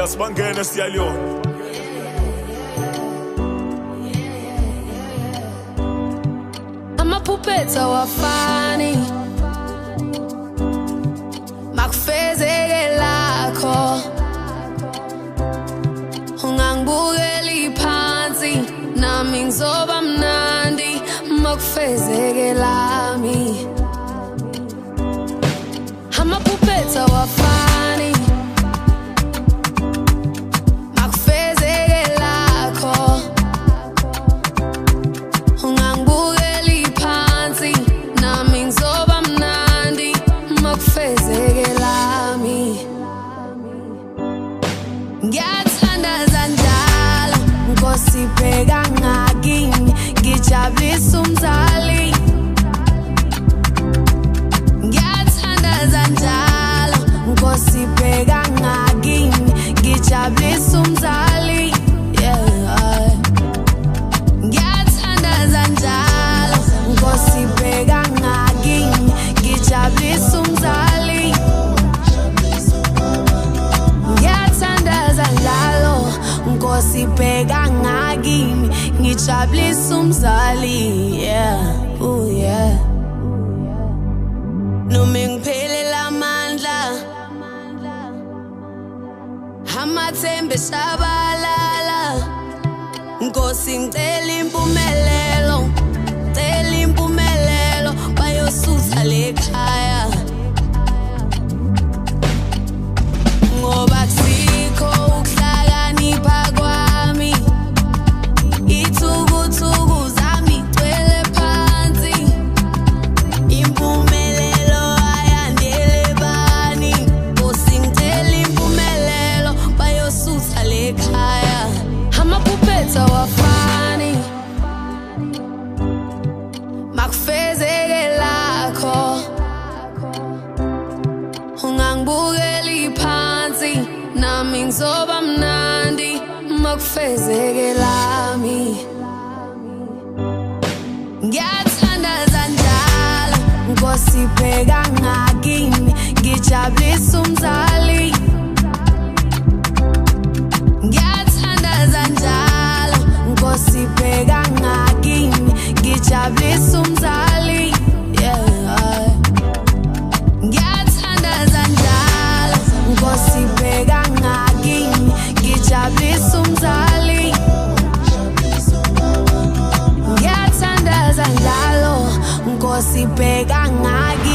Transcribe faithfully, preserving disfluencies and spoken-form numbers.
sibangene siyaliyona. Amaphuphethu awafani makufezeke lakho, ungangibukeli phansi nami ngizoba mnandi makufezeke lami. Amaphuphethu awafani makufezeke lakho, ungangibukeli phansi nami ngizoba mnandi makufezeke lami. Ngiyathandaza njalo Nkosi bheka ngakini, ngijabulisa umzali. Ngiyathandaza njalo Nkosi bheka ngakini, ngijabulisa umzali. Yeah. Ngiyathandaza njalo Nkosi bheka ngakini, ngijabulisa umzali. Ngiyathandaza njalo Nkosi bheka ngakini, ngijabulisa umzali. Yeah, ooh yeah. Noma ngiphelela amandla, amathemba eshabalala, Nkosi ngicela impumelelo, ngicela impumelelo, bayosutha lekhaya. Ngoba kusikho ukuhlakanipha kwami, ithukuthuku zami gcwele phansi, impumelelo ayandele bani. Nkosi ngicela impumelelo, bayosutha lekhaya. Amaphuphethu awafani makufezeke lakho, ungangibukeli phansi nami ngizoba mnandi makufezeke lami. Ngiyathandaza njalo Nkosi bheka ngakini, ngijabulisa umzali. Ngiyathandaza njalo Nkosi bheka ngakini, ngijabulisa umzali. Yeah. Ngiyathandaza njalo Nkosi bheka ngakini, ngijabulisa umzali. Ngiyathandaza njalo Nkosi bheka ngakini.